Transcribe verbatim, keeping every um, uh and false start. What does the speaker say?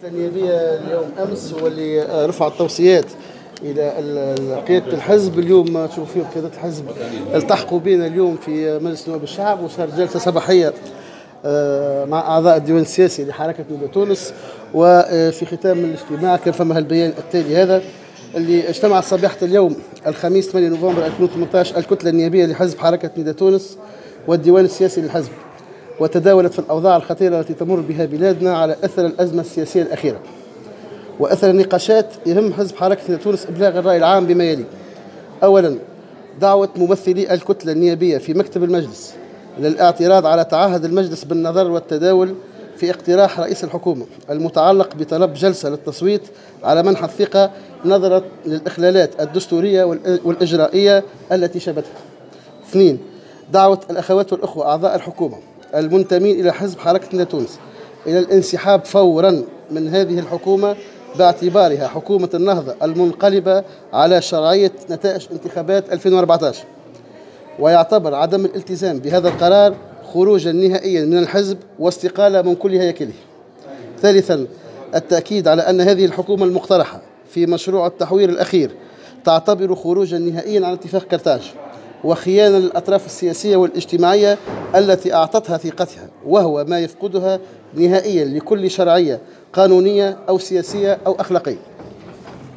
النيابية اليوم أمس هو اللي رفع التوصيات إلى قيادة الحزب. اليوم تشوف فيه قيادة الحزب التحقوا بنا اليوم في مجلس نواب الشعب، وصار جلسة صباحية مع أعضاء الديوان السياسي لحركة نداء تونس. وفي ختام الاجتماع كان فما البيان التالي هذا اللي اجتمعت صباحة اليوم الخميس ثمانية نوفمبر ألفين وثمانية عشر الكتلة النيابية لحزب حركة نداء تونس والديوان السياسي للحزب، وتداولت في الأوضاع الخطيرة التي تمر بها بلادنا على أثر الأزمة السياسية الأخيرة، وأثر النقاشات يهم حزب حركة نداء تونس إبلاغ الرأي العام بما يلي: أولا، دعوة ممثلي الكتلة النيابية في مكتب المجلس للاعتراض على تعهد المجلس بالنظر والتداول في اقتراح رئيس الحكومة المتعلق بطلب جلسة للتصويت على منح الثقة نظرا للإخلالات الدستورية والإجرائية التي شبتها. اثنين، دعوة الأخوات والأخوة أعضاء الحكومة المنتمين إلى حزب حركة نداء تونس إلى الانسحاب فورا من هذه الحكومة باعتبارها حكومة النهضة المنقلبة على شرعية نتائج انتخابات ألفين وأربعة عشر، ويعتبر عدم الالتزام بهذا القرار خروجا نهائيا من الحزب واستقالة من كل هياكله. ثالثا، التأكيد على أن هذه الحكومة المقترحة في مشروع التحوير الأخير تعتبر خروجا نهائيا عن اتفاق كرتاج وخيانة للأطراف السياسية والاجتماعية التي أعطتها ثقتها، وهو ما يفقدها نهائيا لكل شرعية قانونية أو سياسية أو أخلاقية.